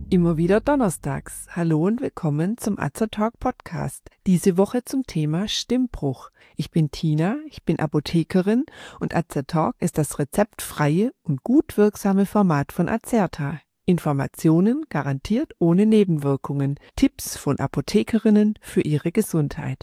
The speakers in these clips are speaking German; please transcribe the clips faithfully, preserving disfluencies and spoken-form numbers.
Immer wieder donnerstags. Hallo und willkommen zum Azertalk Podcast. Diese Woche zum Thema Stimmbruch. Ich bin Tina, ich bin Apothekerin und Azertalk ist das rezeptfreie und gut wirksame Format von Azerta. Informationen garantiert ohne Nebenwirkungen. Tipps von Apothekerinnen für ihre Gesundheit.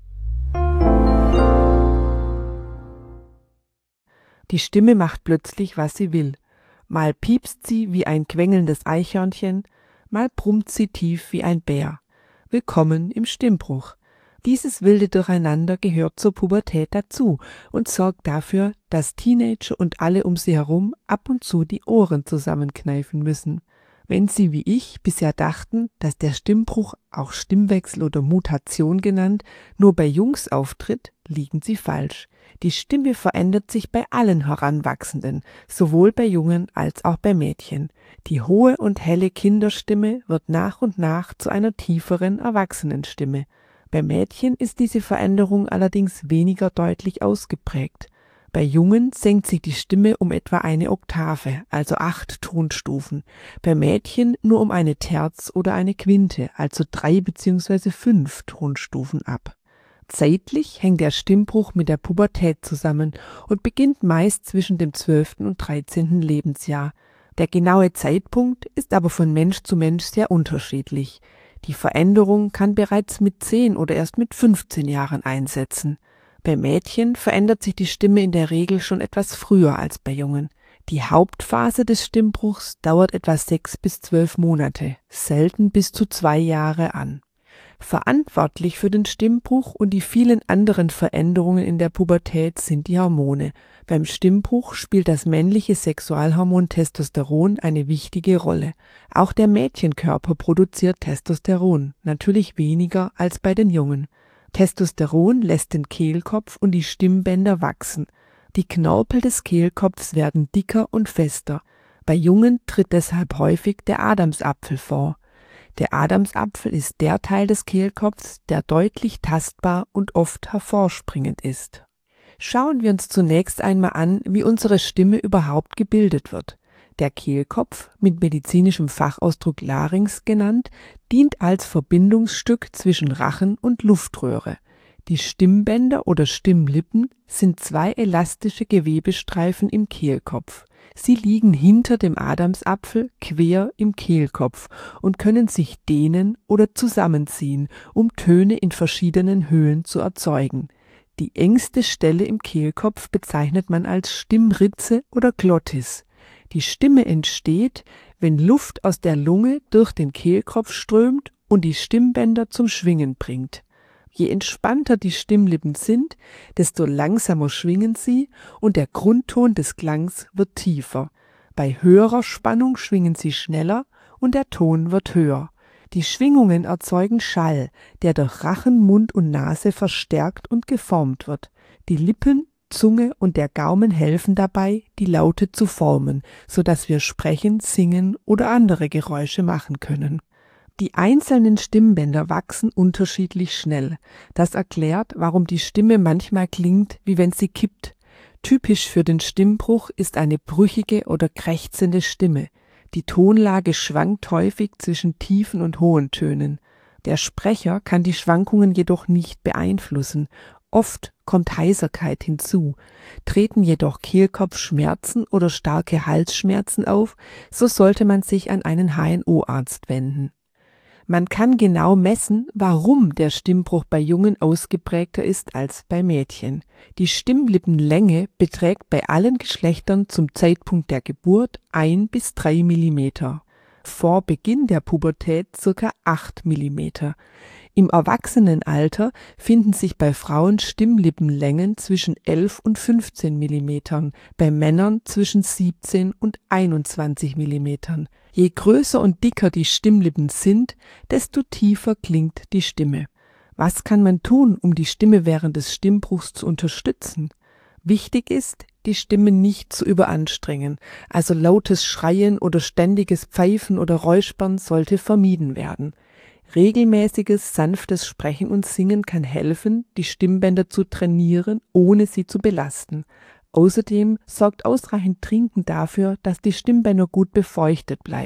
Die Stimme macht plötzlich, was sie will. Mal piepst sie wie ein quengelndes Eichhörnchen, mal brummt sie tief wie ein Bär. Willkommen im Stimmbruch. Dieses wilde Durcheinander gehört zur Pubertät dazu und sorgt dafür, dass Teenager und alle um sie herum ab und zu die Ohren zusammenkneifen müssen. Wenn sie wie ich bisher dachten, dass der Stimmbruch, auch Stimmwechsel oder Mutation genannt, nur bei Jungs auftritt, liegen sie falsch. Die Stimme verändert sich bei allen Heranwachsenden, sowohl bei Jungen als auch bei Mädchen. Die hohe und helle Kinderstimme wird nach und nach zu einer tieferen Erwachsenenstimme. Bei Mädchen ist diese Veränderung allerdings weniger deutlich ausgeprägt. Bei Jungen senkt sich die Stimme um etwa eine Oktave, also acht Tonstufen. Bei Mädchen nur um eine Terz oder eine Quinte, also drei bzw. fünf Tonstufen ab. Zeitlich hängt der Stimmbruch mit der Pubertät zusammen und beginnt meist zwischen dem zwölften und dreizehnten Lebensjahr. Der genaue Zeitpunkt ist aber von Mensch zu Mensch sehr unterschiedlich. Die Veränderung kann bereits mit zehn oder erst mit fünfzehn Jahren einsetzen. Bei Mädchen verändert sich die Stimme in der Regel schon etwas früher als bei Jungen. Die Hauptphase des Stimmbruchs dauert etwa sechs bis zwölf Monate, selten bis zu zwei Jahre an. Verantwortlich für den Stimmbruch und die vielen anderen Veränderungen in der Pubertät sind die Hormone. Beim Stimmbruch spielt das männliche Sexualhormon Testosteron eine wichtige Rolle. Auch der Mädchenkörper produziert Testosteron, natürlich weniger als bei den Jungen. Testosteron lässt den Kehlkopf und die Stimmbänder wachsen. Die Knorpel des Kehlkopfs werden dicker und fester. Bei Jungen tritt deshalb häufig der Adamsapfel vor. Der Adamsapfel ist der Teil des Kehlkopfs, der deutlich tastbar und oft hervorspringend ist. Schauen wir uns zunächst einmal an, wie unsere Stimme überhaupt gebildet wird. Der Kehlkopf, mit medizinischem Fachausdruck Larynx genannt, dient als Verbindungsstück zwischen Rachen und Luftröhre. Die Stimmbänder oder Stimmlippen sind zwei elastische Gewebestreifen im Kehlkopf. Sie liegen hinter dem Adamsapfel quer im Kehlkopf und können sich dehnen oder zusammenziehen, um Töne in verschiedenen Höhen zu erzeugen. Die engste Stelle im Kehlkopf bezeichnet man als Stimmritze oder Glottis. Die Stimme entsteht, wenn Luft aus der Lunge durch den Kehlkopf strömt und die Stimmbänder zum Schwingen bringt. Je entspannter die Stimmlippen sind, desto langsamer schwingen sie und der Grundton des Klangs wird tiefer. Bei höherer Spannung schwingen sie schneller und der Ton wird höher. Die Schwingungen erzeugen Schall, der durch Rachen, Mund und Nase verstärkt und geformt wird. Die Lippen, Zunge und der Gaumen helfen dabei, die Laute zu formen, sodass wir sprechen, singen oder andere Geräusche machen können. Die einzelnen Stimmbänder wachsen unterschiedlich schnell. Das erklärt, warum die Stimme manchmal klingt, wie wenn sie kippt. Typisch für den Stimmbruch ist eine brüchige oder krächzende Stimme. Die Tonlage schwankt häufig zwischen tiefen und hohen Tönen. Der Sprecher kann die Schwankungen jedoch nicht beeinflussen. Oft kommt Heiserkeit hinzu. Treten jedoch Kehlkopfschmerzen oder starke Halsschmerzen auf, so sollte man sich an einen H N O-Arzt wenden. Man kann genau messen, warum der Stimmbruch bei Jungen ausgeprägter ist als bei Mädchen. Die Stimmlippenlänge beträgt bei allen Geschlechtern zum Zeitpunkt der Geburt ein bis drei Millimeter. Vor Beginn der Pubertät ca. acht Millimeter. Im Erwachsenenalter finden sich bei Frauen Stimmlippenlängen zwischen elf und fünfzehn Millimetern, bei Männern zwischen siebzehn und einundzwanzig Millimetern. Je größer und dicker die Stimmlippen sind, desto tiefer klingt die Stimme. Was kann man tun, um die Stimme während des Stimmbruchs zu unterstützen? Wichtig ist, die Stimme nicht zu überanstrengen, also lautes Schreien oder ständiges Pfeifen oder Räuspern sollte vermieden werden. Regelmäßiges, sanftes Sprechen und Singen kann helfen, die Stimmbänder zu trainieren, ohne sie zu belasten. Außerdem sorgt ausreichend Trinken dafür, dass die Stimmbänder gut befeuchtet bleiben.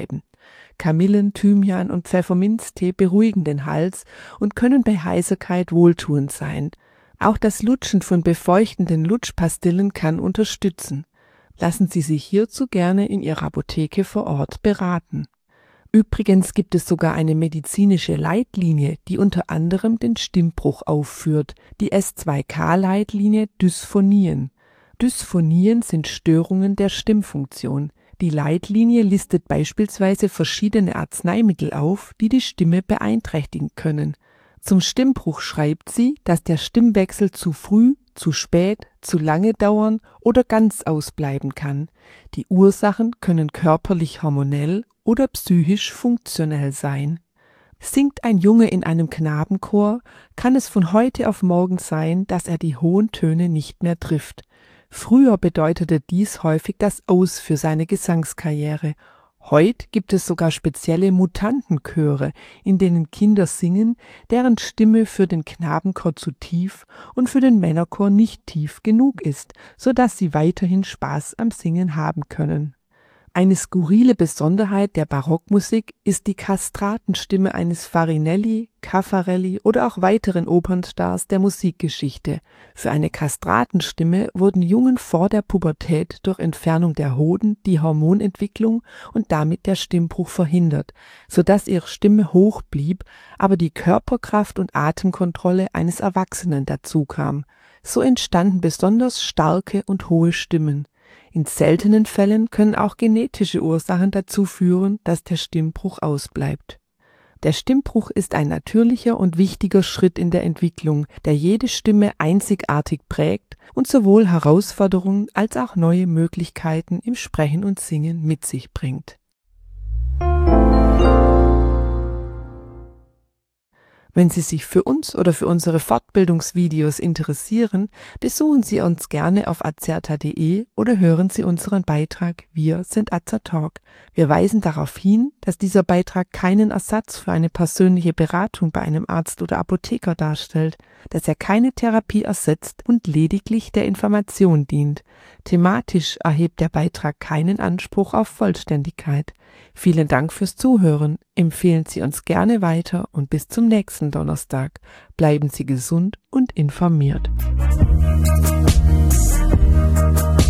Kamillen, Thymian und Pfefferminztee beruhigen den Hals und können bei Heiserkeit wohltuend sein. Auch das Lutschen von befeuchtenden Lutschpastillen kann unterstützen. Lassen Sie sich hierzu gerne in Ihrer Apotheke vor Ort beraten. Übrigens gibt es sogar eine medizinische Leitlinie, die unter anderem den Stimmbruch aufführt, die S zwei K-Leitlinie Dysphonien. Dysphonien sind Störungen der Stimmfunktion. Die Leitlinie listet beispielsweise verschiedene Arzneimittel auf, die die Stimme beeinträchtigen können. Zum Stimmbruch schreibt sie, dass der Stimmwechsel zu früh, zu spät, zu lange dauern oder ganz ausbleiben kann. Die Ursachen können körperlich hormonell oder psychisch funktionell sein. Singt ein Junge in einem Knabenchor, kann es von heute auf morgen sein, dass er die hohen Töne nicht mehr trifft. Früher bedeutete dies häufig das Aus für seine Gesangskarriere. Heute gibt es sogar spezielle Mutantenchöre, in denen Kinder singen, deren Stimme für den Knabenchor zu tief und für den Männerchor nicht tief genug ist, sodass sie weiterhin Spaß am Singen haben können. Eine skurrile Besonderheit der Barockmusik ist die Kastratenstimme eines Farinelli, Caffarelli oder auch weiteren Opernstars der Musikgeschichte. Für eine Kastratenstimme wurden Jungen vor der Pubertät durch Entfernung der Hoden die Hormonentwicklung und damit der Stimmbruch verhindert, sodass ihre Stimme hoch blieb, aber die Körperkraft und Atemkontrolle eines Erwachsenen dazukam. So entstanden besonders starke und hohe Stimmen. In seltenen Fällen können auch genetische Ursachen dazu führen, dass der Stimmbruch ausbleibt. Der Stimmbruch ist ein natürlicher und wichtiger Schritt in der Entwicklung, der jede Stimme einzigartig prägt und sowohl Herausforderungen als auch neue Möglichkeiten im Sprechen und Singen mit sich bringt. Wenn Sie sich für uns oder für unsere Fortbildungsvideos interessieren, besuchen Sie uns gerne auf azerta punkt de oder hören Sie unseren Beitrag Wir sind Azertalk. Wir weisen darauf hin, dass dieser Beitrag keinen Ersatz für eine persönliche Beratung bei einem Arzt oder Apotheker darstellt, dass er keine Therapie ersetzt und lediglich der Information dient. Thematisch erhebt der Beitrag keinen Anspruch auf Vollständigkeit. Vielen Dank fürs Zuhören. Empfehlen Sie uns gerne weiter und bis zum nächsten Donnerstag. Bleiben Sie gesund und informiert.